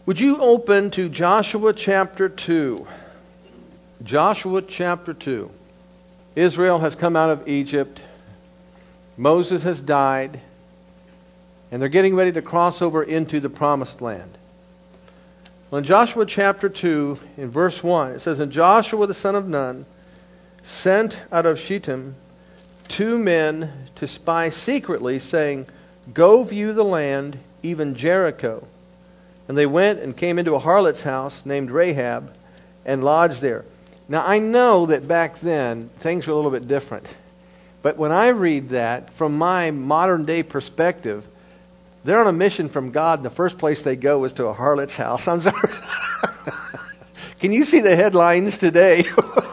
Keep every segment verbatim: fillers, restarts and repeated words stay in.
Would you open to Joshua chapter two? Joshua chapter two. Israel has come out of Egypt. Moses has died. And they're getting ready to cross over into the promised land. Well, in Joshua chapter two, in verse one, it says, And Joshua the son of Nun sent out of Shittim two men to spy secretly, saying, Go view the land, even Jericho. And they went and came into a harlot's house named Rahab and lodged there. Now, I know that back then, things were a little bit different. But when I read that, from my modern day perspective, they're on a mission from God, and the first place they go is to a harlot's house. I'm sorry. Can you see the headlines today?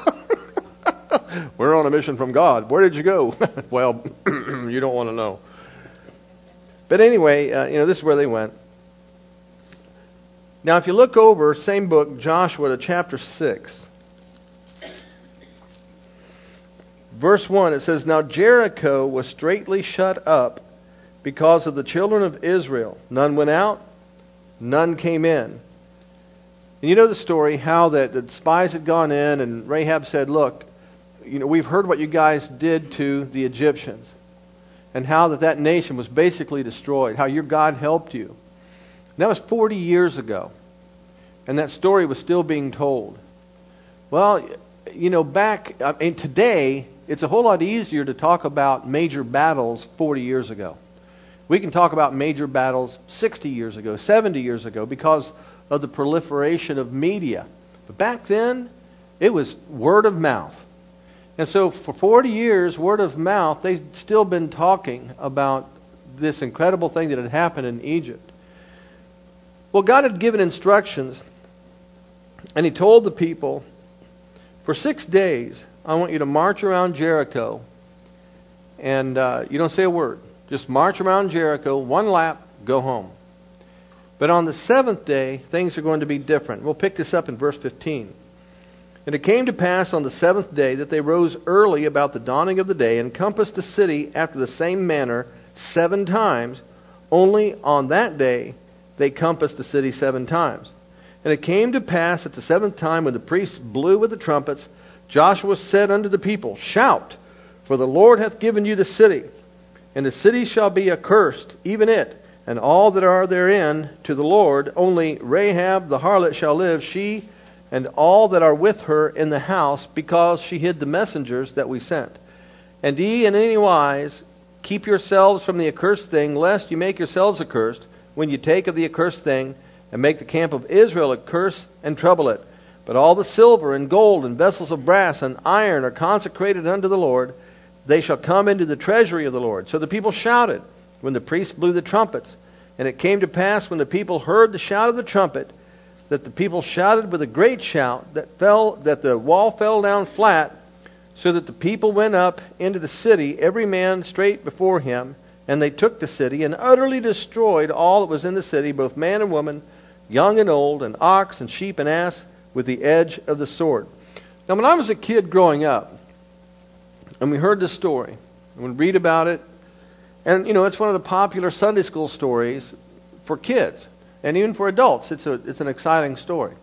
We're on a mission from God. Where did you go? Well, you don't want to know. But anyway, uh, you know, this is where they went. Now, if you look over, same book, Joshua, to chapter six. Verse one, it says, Now Jericho was straitly shut up because of the children of Israel. None went out, none came in. And you know the story, how that the spies had gone in, and Rahab said, Look, you know, we've heard what you guys did to the Egyptians, and how that that nation was basically destroyed, how your God helped you. And that was forty years ago, and that story was still being told. Well, you know, back, I mean, today, it's a whole lot easier to talk about major battles forty years ago. We can talk about major battles sixty years ago, seventy years ago, because of the proliferation of media. But back then, it was word of mouth. And so for forty years, word of mouth, they'd still been talking about this incredible thing that had happened in Egypt. Well, God had given instructions, and He told the people, for six days, I want you to march around Jericho, and uh, you don't say a word. Just march around Jericho, one lap, go home. But on the seventh day, things are going to be different. We'll pick this up in verse fifteen. And it came to pass on the seventh day that they rose early about the dawning of the day and compassed the city after the same manner seven times. Only on that day they compassed the city seven times. And it came to pass at the seventh time, when the priests blew with the trumpets, Joshua said unto the people, Shout, for the Lord hath given you the city. And the city shall be accursed, even it, and all that are therein, to the Lord. Only Rahab the harlot shall live, she and all that are with her in the house, because she hid the messengers that we sent. And ye in any wise keep yourselves from the accursed thing, lest you make yourselves accursed, when you take of the accursed thing, and make the camp of Israel a curse and trouble it. But all the silver and gold and vessels of brass and iron are consecrated unto the Lord. They shall come into the treasury of the Lord. So the people shouted when the priests blew the trumpets. And it came to pass, when the people heard the shout of the trumpet, that the people shouted with a great shout, that fell, that the wall fell down flat, so that the people went up into the city, every man straight before him. And they took the city, and utterly destroyed all that was in the city, both man and woman, young and old, and ox and sheep and ass, with the edge of the sword. Now, when I was a kid growing up, and we heard this story, and we read about it, and, you know, it's one of the popular Sunday school stories for kids, and even for adults. It's a it's an exciting story.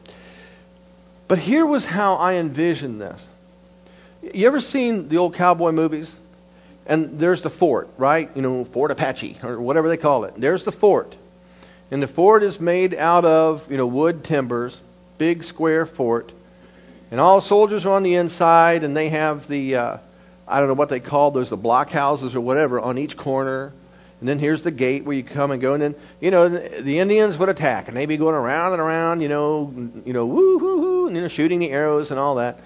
But here was how I envisioned this. You ever seen the old cowboy movies? And there's the fort, right? You know, Fort Apache, or whatever they call it. There's the fort. And the fort is made out of, you know, wood timbers, big square fort. And all soldiers are on the inside, and they have the, uh, I don't know what they call those, the blockhouses or whatever, on each corner. And then here's the gate where you come and go. And then, you know, the, the Indians would attack, and they'd be going around and around, you know, you know, woo, woo, woo, and, you know, shooting the arrows and all that.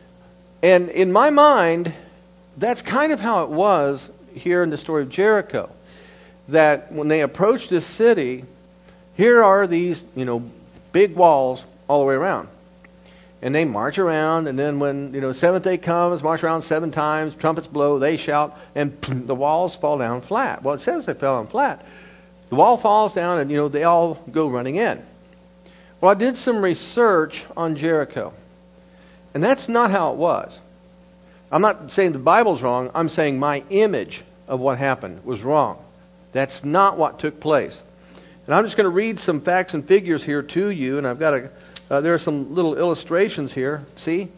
And in my mind, that's kind of how it was here in the story of Jericho. That when they approached this city, here are these, you know, big walls all the way around. And they march around, and then when, you know, seventh day comes, march around seven times, trumpets blow, they shout, and the walls fall down flat. Well, it says they fell down flat. The wall falls down, and, you know, they all go running in. Well, I did some research on Jericho, and that's not how it was. I'm not saying the Bible's wrong. I'm saying my image of what happened was wrong. That's not what took place. And I'm just going to read some facts and figures here to you, and I've got a, uh, there are some little illustrations here. See?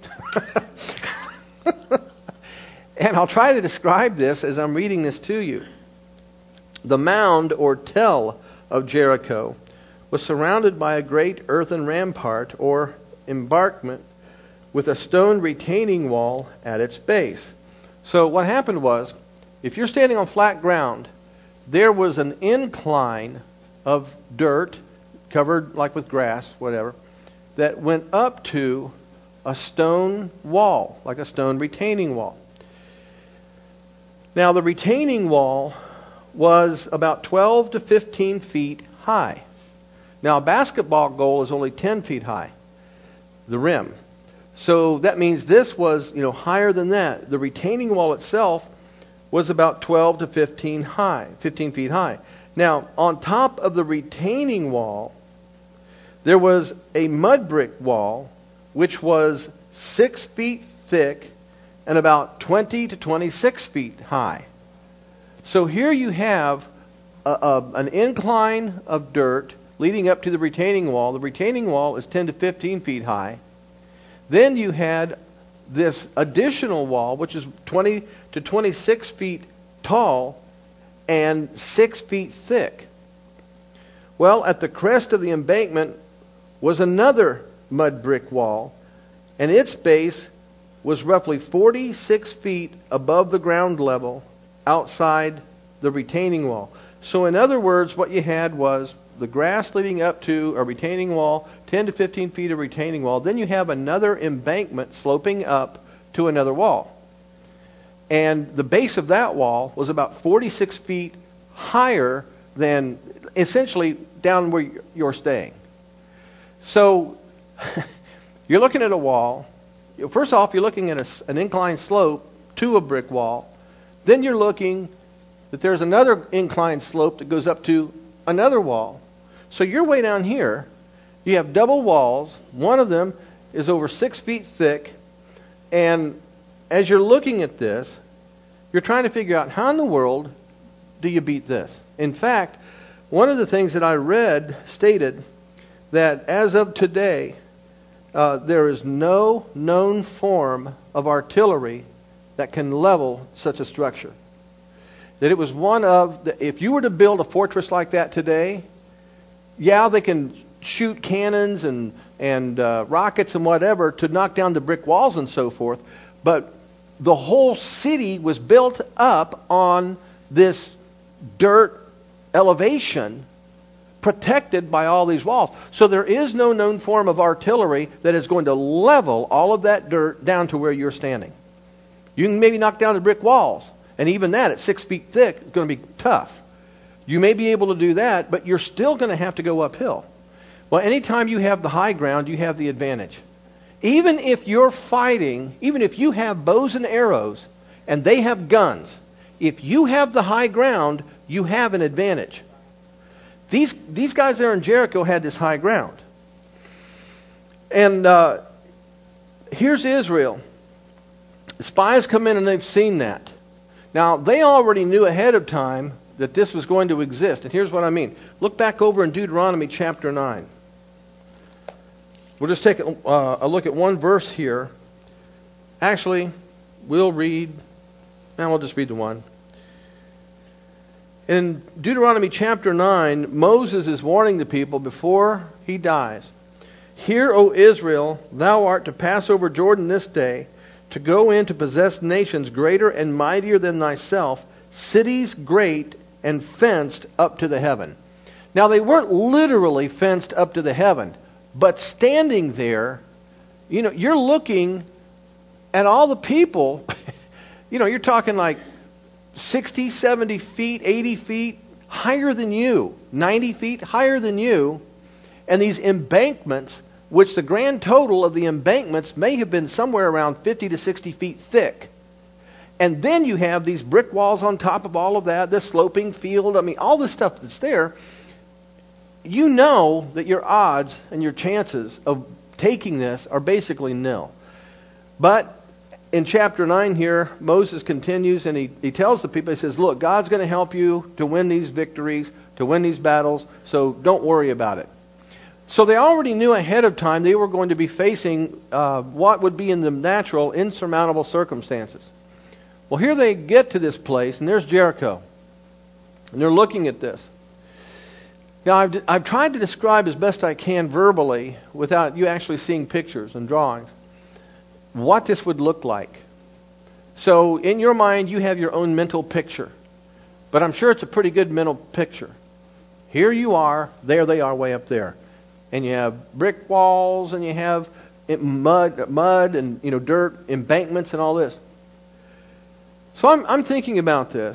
And I'll try to describe this as I'm reading this to you. The mound or tell of Jericho was surrounded by a great earthen rampart or embankment with a stone retaining wall at its base. So what happened was, if you're standing on flat ground, there was an incline of dirt, covered like with grass, whatever, that went up to a stone wall, like a stone retaining wall. Now, the retaining wall was about twelve to fifteen feet high. Now, a basketball goal is only ten feet high, the rim. So that means this was, you know, higher than that. The retaining wall itself was about twelve to fifteen high, fifteen feet high. Now, on top of the retaining wall, there was a mud brick wall, which was six feet thick and about twenty to twenty-six feet high. So here you have a, a, an incline of dirt leading up to the retaining wall. The retaining wall is ten to fifteen feet high. Then you had this additional wall, which is twenty to twenty-six feet tall and six feet thick. Well, at the crest of the embankment was another mud brick wall, and its base was roughly forty-six feet above the ground level outside the retaining wall. So in other words, what you had was the grass leading up to a retaining wall, ten to fifteen feet of retaining wall. Then you have another embankment sloping up to another wall. And the base of that wall was about forty-six feet higher than essentially down where you're staying. So you're looking at a wall. First off, you're looking at a, an inclined slope to a brick wall. Then you're looking that there's another inclined slope that goes up to another wall. So you're way down here. You have double walls. One of them is over six feet thick. And as you're looking at this, you're trying to figure out how in the world do you beat this? In fact, one of the things that I read stated that as of today, uh, there is no known form of artillery that can level such a structure. That it was one of the, if you were to build a fortress like that today, yeah, they can shoot cannons and and uh, rockets and whatever to knock down the brick walls and so forth, but the whole city was built up on this dirt elevation, protected by all these walls. So there is no known form of artillery that is going to level all of that dirt down to where you're standing. You can maybe knock down the brick walls, and even that at six feet thick is going to be tough. You may be able to do that, but you're still going to have to go uphill. Well, anytime you have the high ground, you have the advantage. Even if you're fighting, even if you have bows and arrows, and they have guns, if you have the high ground, you have an advantage. These these guys there in Jericho had this high ground. And uh, here's Israel. Spies come in and they've seen that. Now, they already knew ahead of time that this was going to exist. And here's what I mean. Look back over in Deuteronomy chapter nine. We'll just take a, uh, a look at one verse here. Actually, we'll read, now we'll just read the one. In Deuteronomy chapter nine, Moses is warning the people before he dies. Hear, O Israel, thou art to pass over Jordan this day, to go in to possess nations greater and mightier than thyself, cities great and fenced up to the heaven. Now, they weren't literally fenced up to the heaven, but standing there, you know, you're looking at all the people, you know, you're talking like sixty, seventy feet, eighty feet higher than you, ninety feet higher than you, and these embankments, which the grand total of the embankments may have been somewhere around fifty to sixty feet thick. And then you have these brick walls on top of all of that, this sloping field, I mean, all this stuff that's there. You know that your odds and your chances of taking this are basically nil. But in chapter nine here, Moses continues and he, he tells the people, he says, look, God's going to help you to win these victories, to win these battles, so don't worry about it. So they already knew ahead of time they were going to be facing uh, what would be in the natural, insurmountable circumstances. Well, here they get to this place, and there's Jericho. And they're looking at this. Now, I've, I've tried to describe as best I can verbally, without you actually seeing pictures and drawings, what this would look like. So, in your mind, you have your own mental picture. But I'm sure it's a pretty good mental picture. Here you are, there they are way up there. And you have brick walls, and you have mud, mud and you know dirt, embankments, and all this. So I'm, I'm thinking about this,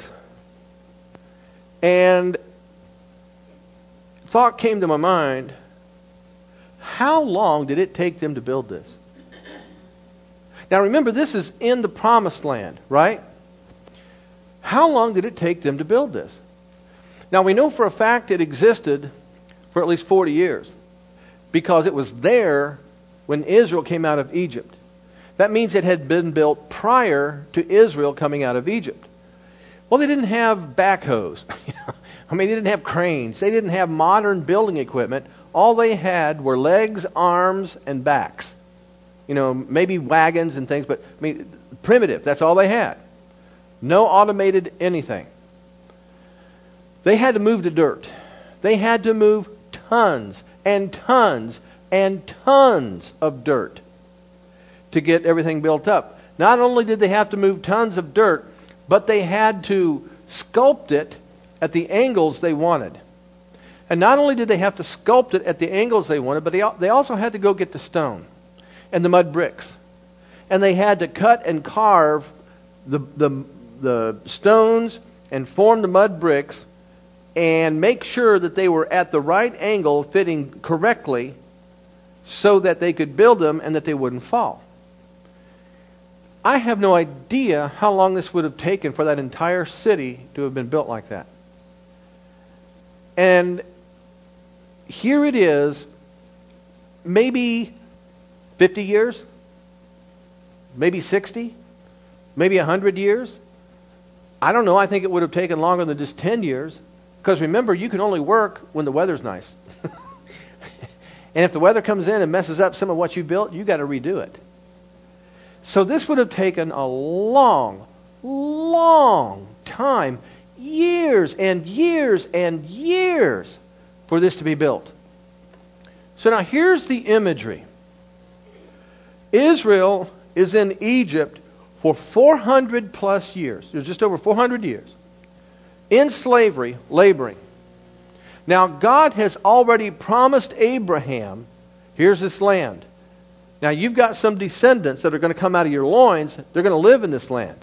and thought came to my mind: how long did it take them to build this? Now remember, this is in the Promised Land, right? How long did it take them to build this? Now we know for a fact it existed for at least forty years. Because it was there when Israel came out of Egypt. That means it had been built prior to Israel coming out of Egypt. Well, they didn't have backhoes. I mean, they didn't have cranes. They didn't have modern building equipment. All they had were legs, arms, and backs. You know, maybe wagons and things, but I mean, primitive. That's all they had. No automated anything. They had to move the dirt. They had to move tons and tons and tons of dirt to get everything built up. Not only did they have to move tons of dirt, but they had to sculpt it at the angles they wanted. And not only did they have to sculpt it at the angles they wanted, but they, they also had to go get the stone and the mud bricks. And they had to cut and carve the, the, the stones and form the mud bricks and make sure that they were at the right angle, fitting correctly, so that they could build them and that they wouldn't fall. I have no idea how long this would have taken for that entire city to have been built like that. And here it is, maybe fifty years, maybe sixty, maybe one hundred years. I don't know. I think it would have taken longer than just ten years. Because remember, you can only work when the weather's nice. And if the weather comes in and messes up some of what you built, you've got to redo it. So this would have taken a long, long time, years and years and years for this to be built. So now here's the imagery. Israel is in Egypt for four hundred plus years. There's just over four hundred years. In slavery, laboring. Now, God has already promised Abraham, here's this land. Now, you've got some descendants that are going to come out of your loins. They're going to live in this land.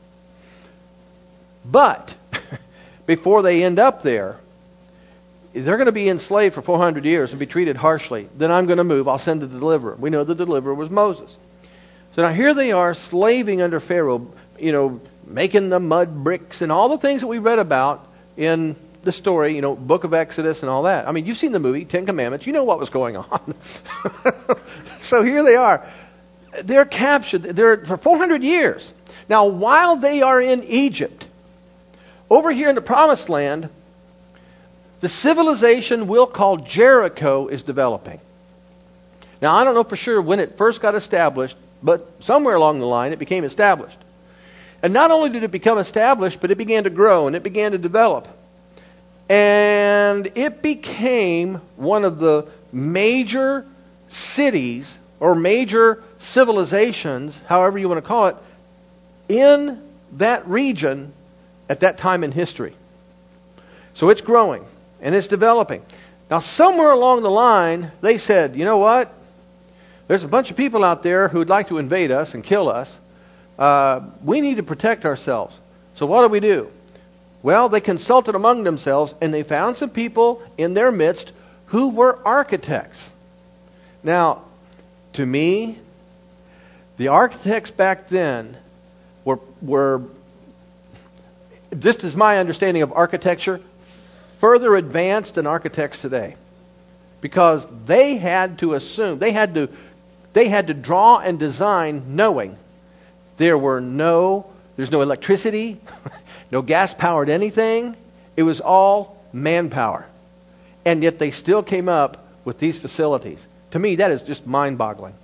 But, before they end up there, they're going to be enslaved for four hundred years and be treated harshly. Then I'm going to move. I'll send the deliverer. We know the deliverer was Moses. So now here they are, slaving under Pharaoh, you know, making the mud bricks and all the things that we read about in the story, you know, book of Exodus and all that. I mean, you've seen the movie, Ten Commandments. You know what was going on. So here they are. They're captured. They're for four hundred years. Now, while they are in Egypt, over here in the Promised Land, the civilization we'll call Jericho is developing. Now, I don't know for sure when it first got established, but somewhere along the line it became established. And not only did it become established, but it began to grow and it began to develop. And it became one of the major cities or major civilizations, however you want to call it, in that region at that time in history. So it's growing and it's developing. Now, somewhere along the line, they said, you know what? There's a bunch of people out there who'd like to invade us and kill us. Uh, we need to protect ourselves. So what do we do? Well, they consulted among themselves, and they found some people in their midst who were architects. Now, to me, the architects back then were, were, just as my understanding of architecture, further advanced than architects today. Because they had to assume, they had to, they had to draw and design knowing There were no, there's no electricity, no gas-powered anything. It was all manpower. And yet they still came up with these facilities. To me, that is just mind-boggling.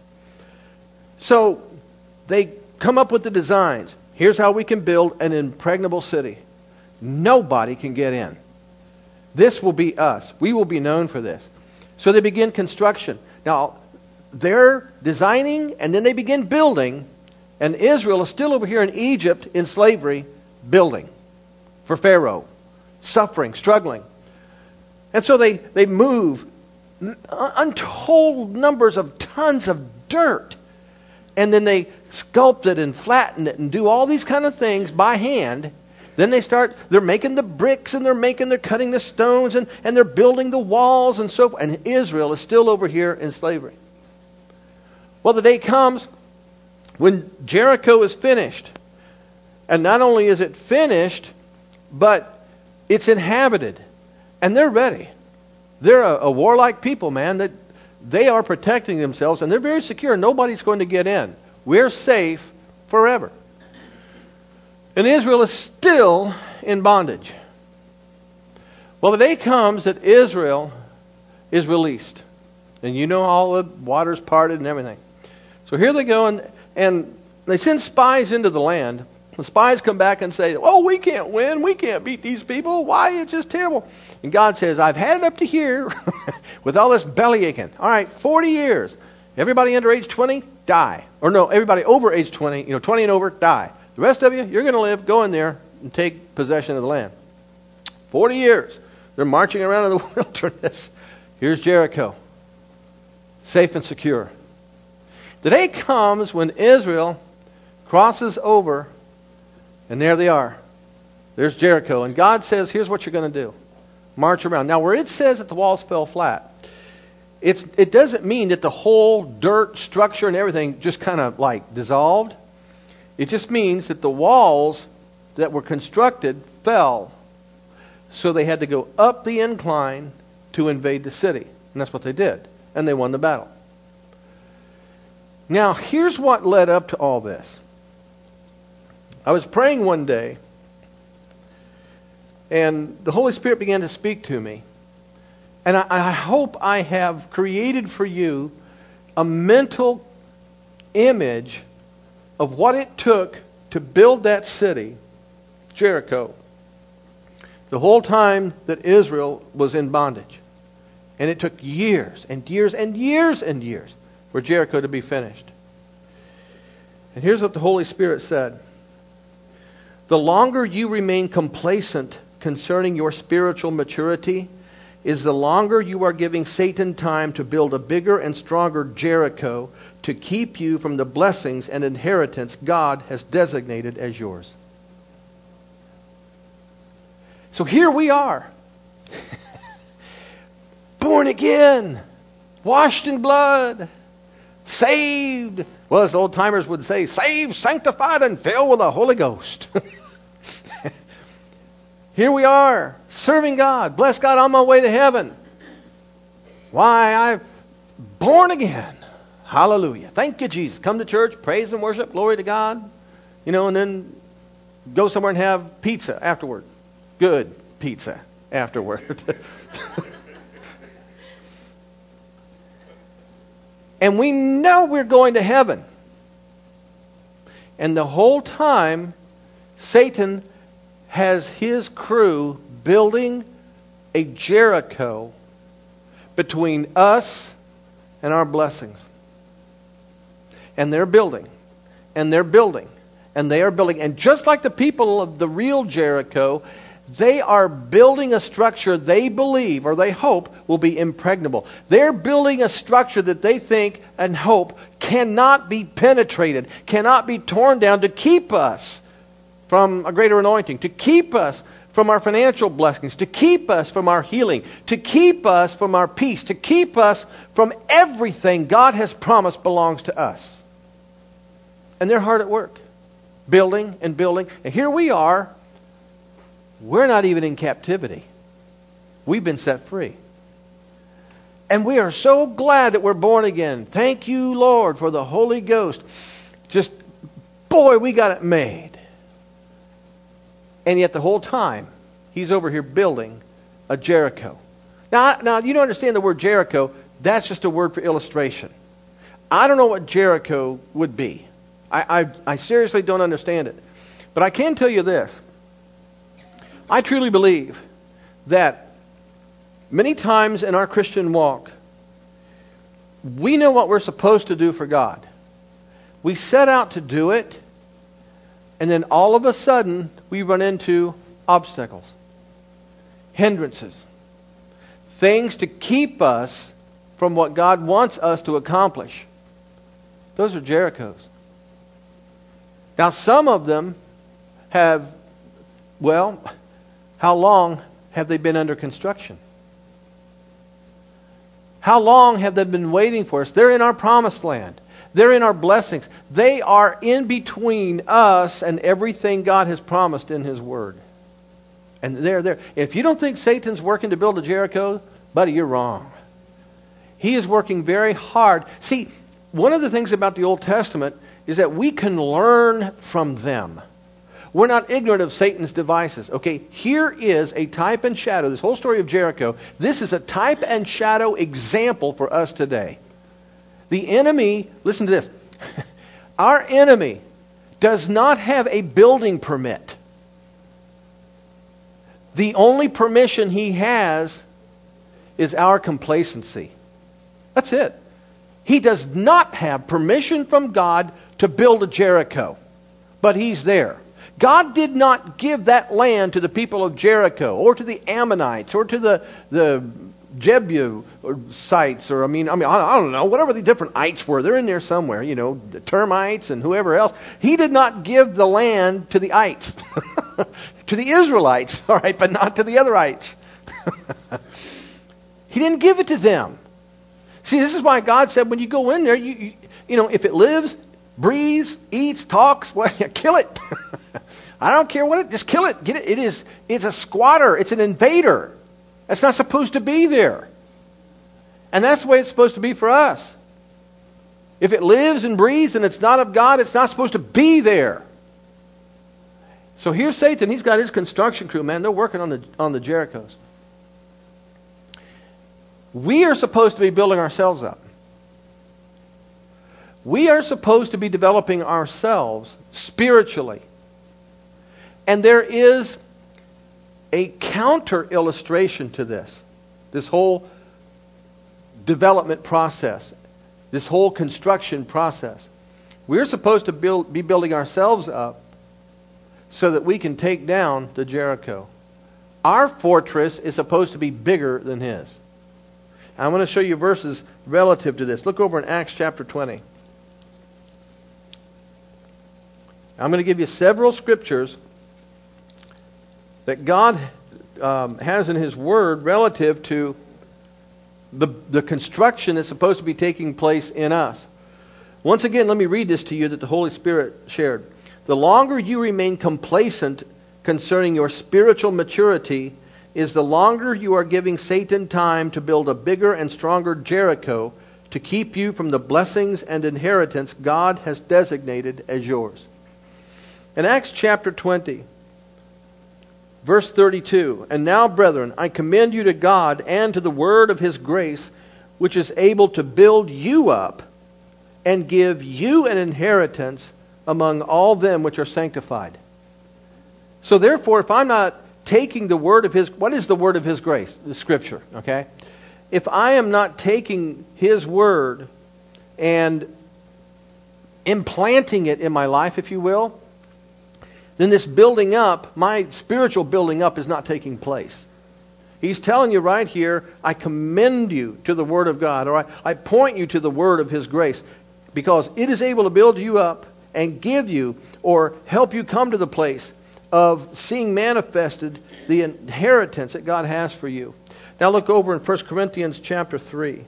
So they come up with the designs. Here's how we can build an impregnable city. Nobody can get in. This will be us. We will be known for this. So they begin construction. Now, they're designing and then they begin building. And Israel is still over here in Egypt in slavery, building for Pharaoh, suffering, struggling. And so they, they move untold numbers of tons of dirt. And then they sculpt it and flatten it and do all these kind of things by hand. Then they start, they're making the bricks and they're making, they're cutting the stones and, and they're building the walls and so forth. And Israel is still over here in slavery. Well, the day comes when Jericho is finished. And not only is it finished, but it's inhabited. And they're ready. They're a, a warlike people, man. That they are protecting themselves and they're very secure. Nobody's going to get in. We're safe forever. And Israel is still in bondage. Well, the day comes that Israel is released. And you know all the waters parted and everything. So here they go and, and they send spies into the land. The spies come back and say, oh, we can't win. We can't beat these people. Why? It's just terrible. And God says, I've had it up to here with all this belly aching. All right, forty years. Everybody under age twenty, die. Or no, everybody over age twenty, you know, twenty and over, die. The rest of you, you're going to live, go in there and take possession of the land. forty years. They're marching around in the wilderness. Here's Jericho. Safe and secure. The day comes when Israel crosses over, and there they are. There's Jericho. And God says, here's what you're going to do. March around. Now, where it says that the walls fell flat, it's, it doesn't mean that the whole dirt structure and everything just kind of like dissolved. It just means that the walls that were constructed fell. So they had to go up the incline to invade the city. And that's what they did. And they won the battle. Now, here's what led up to all this. I was praying one day, and the Holy Spirit began to speak to me. And I, I hope I have created for you a mental image of what it took to build that city, Jericho, the whole time that Israel was in bondage. And it took years and years and years and years for Jericho to be finished. And here's what the Holy Spirit said. The longer you remain complacent concerning your spiritual maturity is the longer you are giving Satan time to build a bigger and stronger Jericho to keep you from the blessings and inheritance God has designated as yours. So here we are. Born again. Washed in blood. Saved. Well, as old timers would say, saved, sanctified, and filled with the Holy Ghost. Here we are, serving God. Bless God, on my way to heaven. Why, I'm born again. Hallelujah. Thank you, Jesus. Come to church, praise and worship, glory to God. You know, and then go somewhere and have pizza afterward. Good pizza afterward. And we know we're going to heaven. And the whole time, Satan has his crew building a Jericho between us and our blessings. And they're building. And they're building. And they are building. And just like the people of the real Jericho, they are building a structure they believe or they hope will be impregnable. They're building a structure that they think and hope cannot be penetrated, cannot be torn down to keep us from a greater anointing, to keep us from our financial blessings, to keep us from our healing, to keep us from our peace, to keep us from everything God has promised belongs to us. And they're hard at work, building and building. And here we are. We're not even in captivity. We've been set free. And we are so glad that we're born again. Thank you, Lord, for the Holy Ghost. Just boy, we got it made. And yet the whole time, he's over here building a Jericho. Now, now you don't understand the word Jericho. That's just a word for illustration. I don't know what Jericho would be. I, I, I seriously don't understand it. But I can tell you this. I truly believe that many times in our Christian walk, we know what we're supposed to do for God. We set out to do it, and then all of a sudden, we run into obstacles, hindrances, things to keep us from what God wants us to accomplish. Those are Jerichos. Now, some of them have, well, how long have they been under construction? How long have they been waiting for us? They're in our promised land. They're in our blessings. They are in between us and everything God has promised in His Word. And they're there. If you don't think Satan's working to build a Jericho, buddy, you're wrong. He is working very hard. See, one of the things about the Old Testament is that we can learn from them. We're not ignorant of Satan's devices. Okay, here is a type and shadow. This whole story of Jericho, this is a type and shadow example for us today. The enemy, listen to this. Our enemy does not have a building permit. The only permission he has is our complacency. That's it. He does not have permission from God to build a Jericho, but he's there. God did not give that land to the people of Jericho or to the Ammonites or to the the Jebusites or I mean I mean I don't know, whatever the different ites were. They're in there somewhere, you know, the termites and whoever else. He did not give the land to the ites. To the Israelites, all right, but not to the other ites. He didn't give it to them. See, this is why God said when you go in there, you you, you know, if it lives, breathes, eats, talks, well, kill it. I don't care what it, just kill it. Get it. It is, it's a squatter. It's an invader. It's not supposed to be there. And that's the way it's supposed to be for us. If it lives and breathes and it's not of God, it's not supposed to be there. So here's Satan. He's got his construction crew, man. They're working on the on the Jerichos. We are supposed to be building ourselves up. We are supposed to be developing ourselves spiritually. And there is a counter illustration to this. This whole development process. This whole construction process. We're supposed to build, be building ourselves up so that we can take down the Jericho. Our fortress is supposed to be bigger than his. I'm going to show you verses relative to this. Look over in Acts chapter twenty. I'm going to give you several scriptures that God um, has in His Word relative to the, the construction that's supposed to be taking place in us. Once again, let me read this to you that the Holy Spirit shared. The longer you remain complacent concerning your spiritual maturity is the longer you are giving Satan time to build a bigger and stronger Jericho to keep you from the blessings and inheritance God has designated as yours. In Acts chapter twenty, verse thirty-two, and now, brethren, I commend you to God and to the word of His grace, which is able to build you up and give you an inheritance among all them which are sanctified. So therefore, if I'm not taking the word of His, what is the word of His grace? The Scripture, okay? If I am not taking His word and implanting it in my life, if you will, then this building up, my spiritual building up, is not taking place. He's telling you right here, I commend you to the Word of God, or I, I point you to the Word of His grace, because it is able to build you up and give you, or help you come to the place of seeing manifested the inheritance that God has for you. Now look over in First Corinthians chapter three.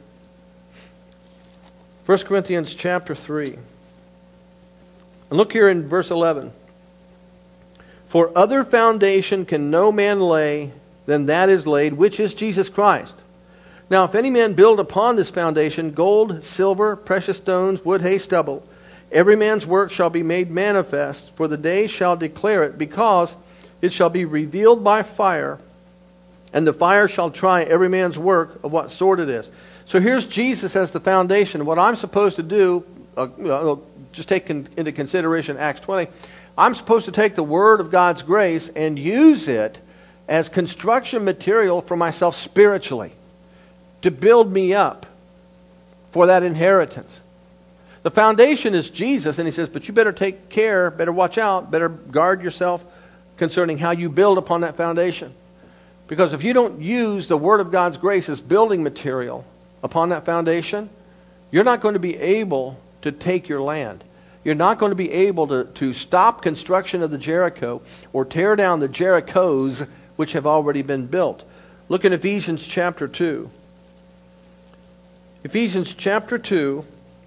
First Corinthians chapter three. And look here in verse eleven. For other foundation can no man lay than that is laid, which is Jesus Christ. Now if any man build upon this foundation gold, silver, precious stones, wood, hay, stubble, Every man's work shall be made manifest, for the day shall declare it, because it shall be revealed by fire, and the fire shall try every man's work of what sort it is. So here's Jesus as the foundation. What I'm supposed to do, uh, just take in, into consideration Acts twenty, I'm supposed to take the Word of God's grace and use it as construction material for myself spiritually, to build me up for that inheritance. The foundation is Jesus, and he says, but you better take care, better watch out, better guard yourself concerning how you build upon that foundation. Because if you don't use the Word of God's grace as building material upon that foundation, you're not going to be able to take your land. You're not going to be able to, to stop construction of the Jericho or tear down the Jerichos which have already been built. Look in Ephesians chapter two. Ephesians chapter two.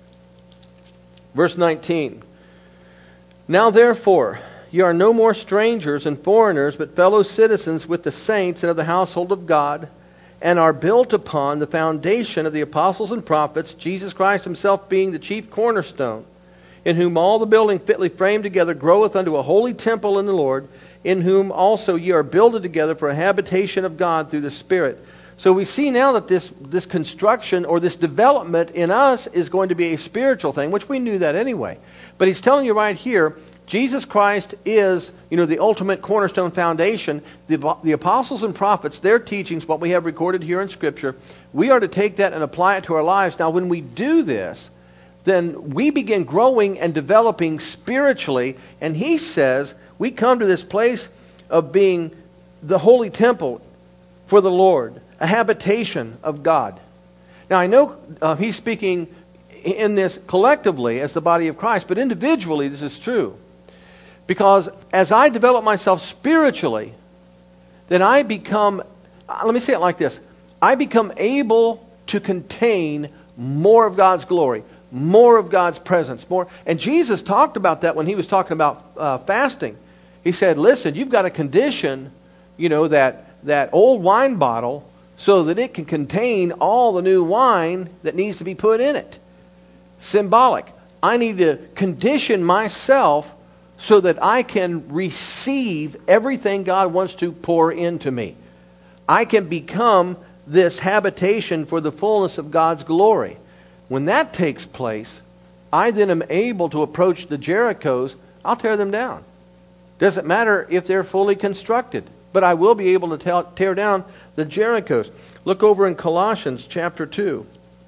Verse nineteen. Now therefore, ye are no more strangers and foreigners, but fellow citizens with the saints and of the household of God, and are built upon the foundation of the apostles and prophets, Jesus Christ himself being the chief cornerstone, in whom all the building fitly framed together groweth unto a holy temple in the Lord, in whom also ye are builded together for a habitation of God through the Spirit. So we see now that this, this construction or this development in us is going to be a spiritual thing, which we knew that anyway. But he's telling you right here, Jesus Christ is, you know, the ultimate cornerstone foundation. The, the apostles and prophets, their teachings, what we have recorded here in Scripture, we are to take that and apply it to our lives. Now, when we do this, then we begin growing and developing spiritually. And he says we come to this place of being the holy temple for the Lord, a habitation of God. Now, I know uh, he's speaking in this collectively as the body of Christ, but individually this is true. Because as I develop myself spiritually, then I become, uh, let me say it like this, I become able to contain more of God's glory, more of God's presence, more. And Jesus talked about that when he was talking about uh, fasting. He said, listen, you've got to condition, you know, that that old wine bottle so that it can contain all the new wine that needs to be put in it. Symbolic. I need to condition myself so that I can receive everything God wants to pour into me. I can become this habitation for the fullness of God's glory. When that takes place, I then am able to approach the Jerichos. I'll tear them down. Doesn't matter if they're fully constructed, but I will be able to tear down the Jerichos. Look over in Colossians chapter two.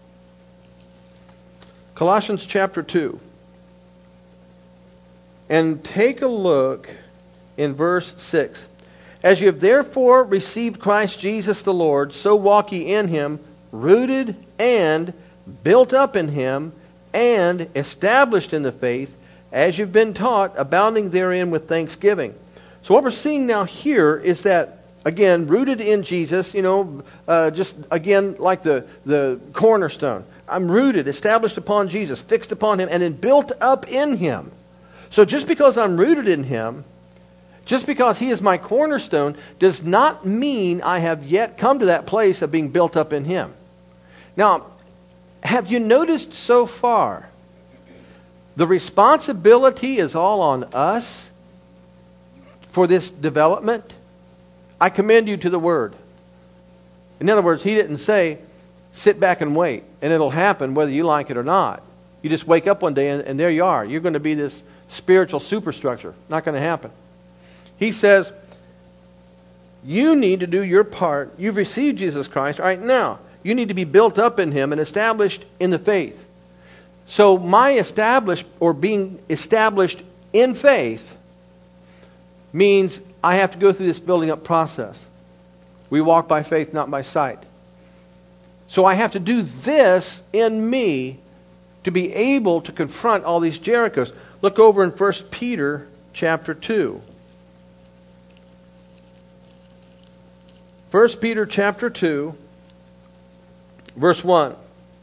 Colossians chapter two. And take a look in verse six. As you have therefore received Christ Jesus the Lord, so walk ye in him, rooted and built up in him, and established in the faith, as you've been taught, abounding therein with thanksgiving. So what we're seeing now here is that, again, rooted in Jesus, you know, uh, just, again, like the, the cornerstone. I'm rooted, established upon Jesus, fixed upon him, and then built up in him. So just because I'm rooted in him, just because he is my cornerstone, does not mean I have yet come to that place of being built up in him. Now, have you noticed so far, the responsibility is all on us for this development? I commend you to the Word. In other words, he didn't say, sit back and wait, and it'll happen whether you like it or not. You just wake up one day and, and there you are. You're going to be this spiritual superstructure. Not going to happen. He says, you need to do your part. You've received Jesus Christ. All right, now, you need to be built up in him and established in the faith. So my established, or being established in faith, means I have to go through this building up process. We walk by faith, not by sight. So I have to do this in me to be able to confront all these Jerichos. Look over in First Peter chapter two. First Peter chapter two, verse one.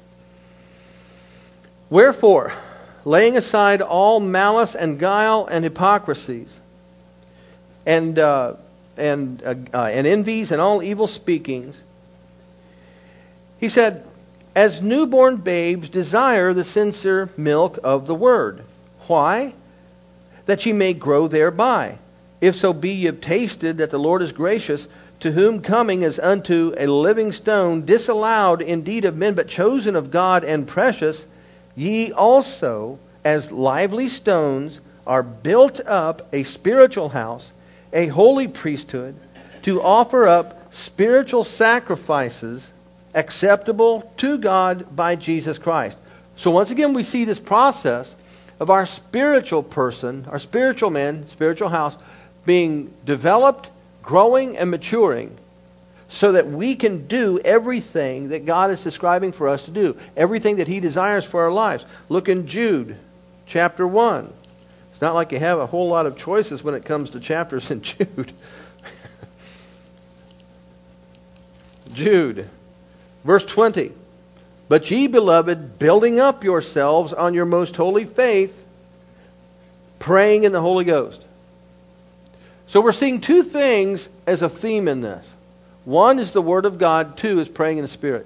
Wherefore, laying aside all malice and guile and hypocrisies, and uh, and uh, uh, and envies and all evil speakings, he said, as newborn babes desire the sincere milk of the word, Why? That ye may grow thereby. If so be ye have tasted that the Lord is gracious, to whom coming as unto a living stone, disallowed indeed of men, but chosen of God and precious, ye also, as lively stones, are built up a spiritual house, a holy priesthood, to offer up spiritual sacrifices acceptable to God by Jesus Christ. So once again, we see this process of our spiritual person, our spiritual man, spiritual house, being developed, growing, and maturing, so that we can do everything that God is describing for us to do, everything that He desires for our lives. Look in Jude, chapter one. It's not like you have a whole lot of choices when it comes to chapters in Jude. Jude, verse twenty. But ye, beloved, building up yourselves on your most holy faith, praying in the Holy Ghost. So we're seeing two things as a theme in this. One is the Word of God. Two is praying in the Spirit.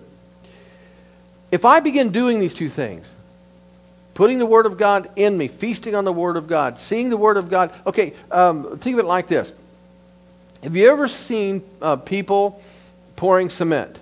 If I begin doing these two things, putting the Word of God in me, feasting on the Word of God, seeing the Word of God. Okay, um, think of it like this. Have you ever seen uh, people pouring cement?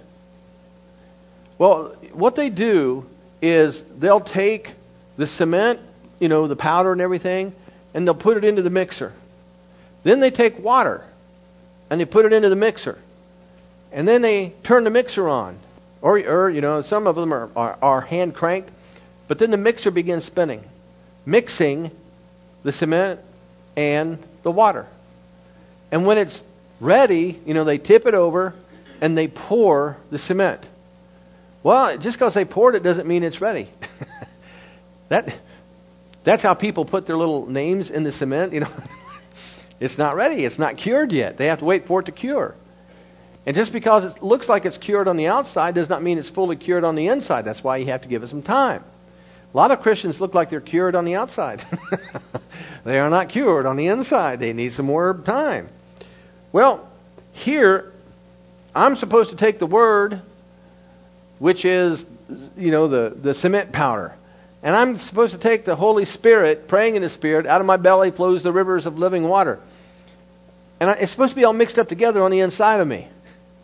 Well, what they do is they'll take the cement, you know, the powder and everything, and they'll put it into the mixer. Then they take water and they put it into the mixer. And then they turn the mixer on. Or, or you know, some of them are, are, are hand cranked. But then the mixer begins spinning, mixing the cement and the water. And when it's ready, you know, they tip it over and they pour the cement. Well, just because they poured it doesn't mean it's ready. that That's how people put their little names in the cement, you know. It's not ready. It's not cured yet. They have to wait for it to cure. And just because it looks like it's cured on the outside does not mean it's fully cured on the inside. That's why you have to give it some time. A lot of Christians look like they're cured on the outside. They are not cured on the inside. They need some more time. Well, here, I'm supposed to take the Word, which is, you know, the, the cement powder. And I'm supposed to take the Holy Spirit, praying in the Spirit, out of my belly flows the rivers of living water. And it's supposed to be all mixed up together on the inside of me,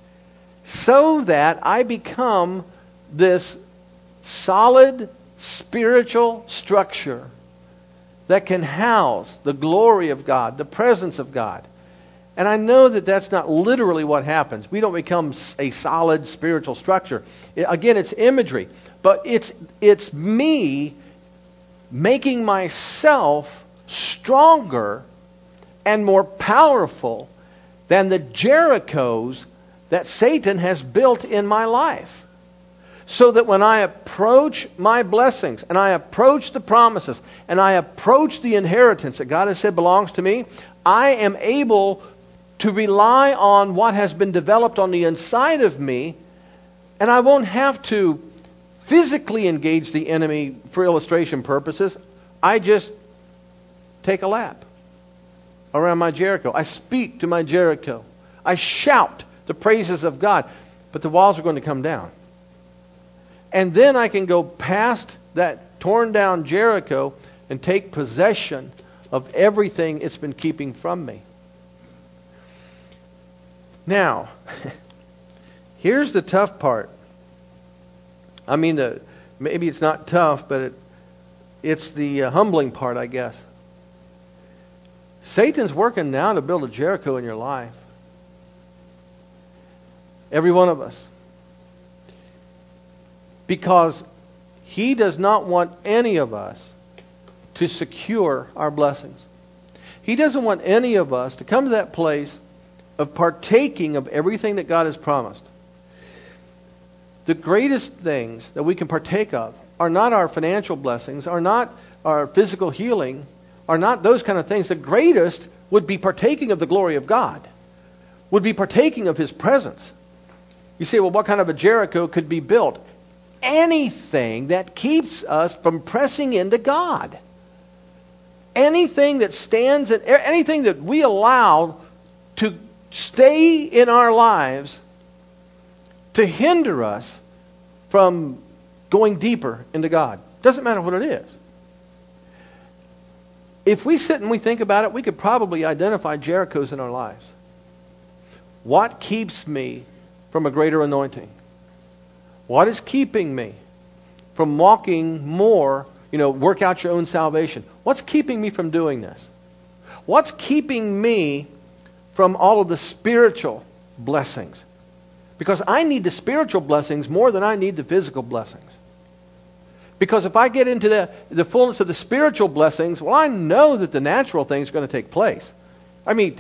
so that I become this solid spiritual structure that can house the glory of God, the presence of God. And I know that that's not literally what happens. We don't become a solid spiritual structure. Again, it's imagery. But it's it's me making myself stronger and more powerful than the Jerichos that Satan has built in my life. So that when I approach my blessings, and I approach the promises, and I approach the inheritance that God has said belongs to me, I am able to rely on what has been developed on the inside of me, and I won't have to physically engage the enemy for illustration purposes. I just take a lap around my Jericho. I speak to my Jericho. I shout the praises of God, but the walls are going to come down. And then I can go past that torn down Jericho and take possession of everything it's been keeping from me. Now, here's the tough part. I mean, the maybe it's not tough, but it, it's the uh, humbling part, I guess. Satan's working now to build a Jericho in your life. Every one of us. Because he does not want any of us to secure our blessings. He doesn't want any of us to come to that place of partaking of everything that God has promised. The greatest things that we can partake of are not our financial blessings, are not our physical healing, are not those kind of things. The greatest would be partaking of the glory of God, would be partaking of His presence. You say, well, what kind of a Jericho could be built? Anything that keeps us from pressing into God. Anything that stands, in, anything that we allow to stay in our lives to hinder us from going deeper into God. Doesn't matter what it is. if we sit and we think about it, we could probably identify Jerichos in our lives. What keeps me from a greater anointing? What is keeping me from walking more, you know, work out your own salvation? What's keeping me from doing this? What's keeping me from all of the spiritual blessings? Because I need the spiritual blessings more than I need the physical blessings. Because if I get into the, the fullness of the spiritual blessings, well, I know that the natural things are going to take place. I mean,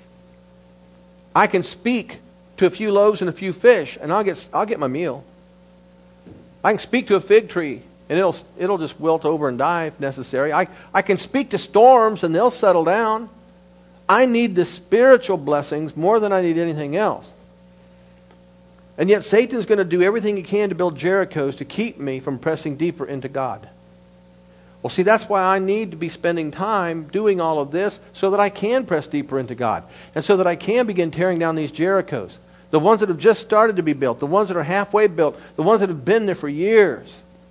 I can speak to a few loaves and a few fish, and I'll get I'll get my meal. I can speak to a fig tree, and it'll it'll just wilt over and die if necessary. I, I can speak to storms, and they'll settle down. I need the spiritual blessings more than I need anything else. And yet Satan's going to do everything he can to build Jerichos to keep me from pressing deeper into God. Well, see, that's why I need to be spending time doing all of this so that I can press deeper into God. And so that I can begin tearing down these Jerichos. The ones that have just started to be built. The ones that are halfway built. The ones that have been there for years.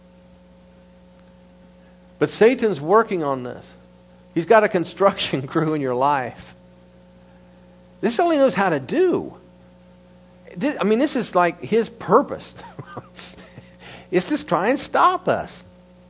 But Satan's working on this. He's got a construction crew in your life. This only knows how to do. This, I mean, this is like his purpose. It's just try and stop us.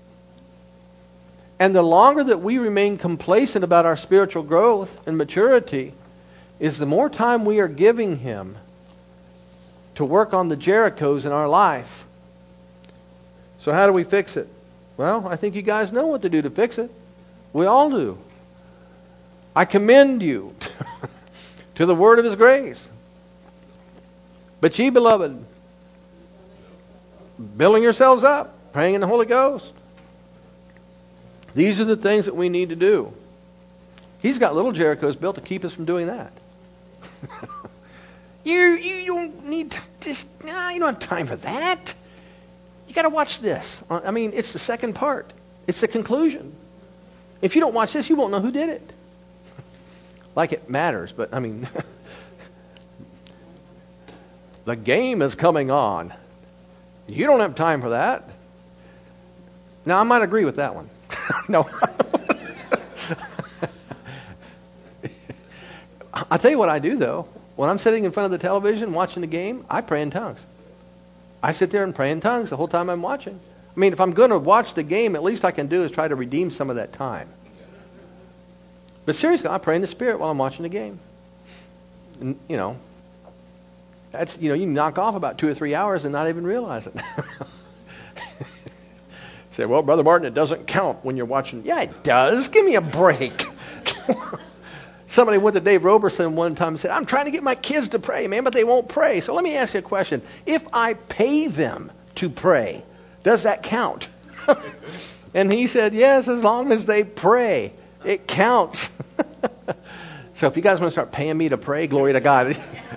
And the longer that we remain complacent about our spiritual growth and maturity, is the more time we are giving him to work on the Jerichos in our life. So how do we fix it? Well, I think you guys know what to do to fix it. We all do. I commend you to the word of his grace. But ye, beloved, building yourselves up, praying in the Holy Ghost. These are the things that we need to do. He's got little Jerichos built to keep us from doing that. you you don't need to just, nah, you don't have time for that. You got to watch this. I mean, it's the second part. It's the conclusion. If you don't watch this, you won't know who did it. Like it matters, but I mean, the game is coming on. You don't have time for that. Now, I might agree with that one. No. I'll tell you what I do, though. When I'm sitting in front of the television watching the game, I pray in tongues. I sit there and pray in tongues the whole time I'm watching. I mean, if I'm going to watch the game, at least I can do is try to redeem some of that time. But seriously, I pray in the Spirit while I'm watching the game. And, you know, that's, you know, you knock off about two or three hours and not even realize it. Say, well, Brother Martin, it doesn't count when you're watching. Yeah, it does. Give me a break. Somebody went to Dave Roberson one time and said, I'm trying to get my kids to pray, man, but they won't pray. So let me ask you a question. If I pay them to pray, does that count? And he said, yes, as long as they pray, it counts. So if you guys want to start paying me to pray, glory to God.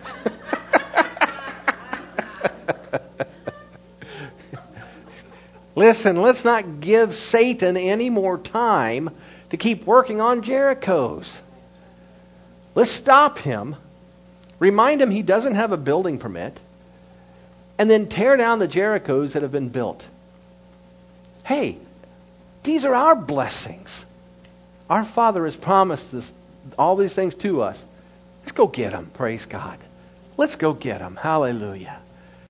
Listen, let's not give Satan any more time to keep working on Jerichos. Let's stop him, remind him he doesn't have a building permit, and then tear down the Jerichos that have been built. Hey, these are our blessings. Our Father has promised us all these things to us. Let's go get them, praise God. Let's go get them. Hallelujah.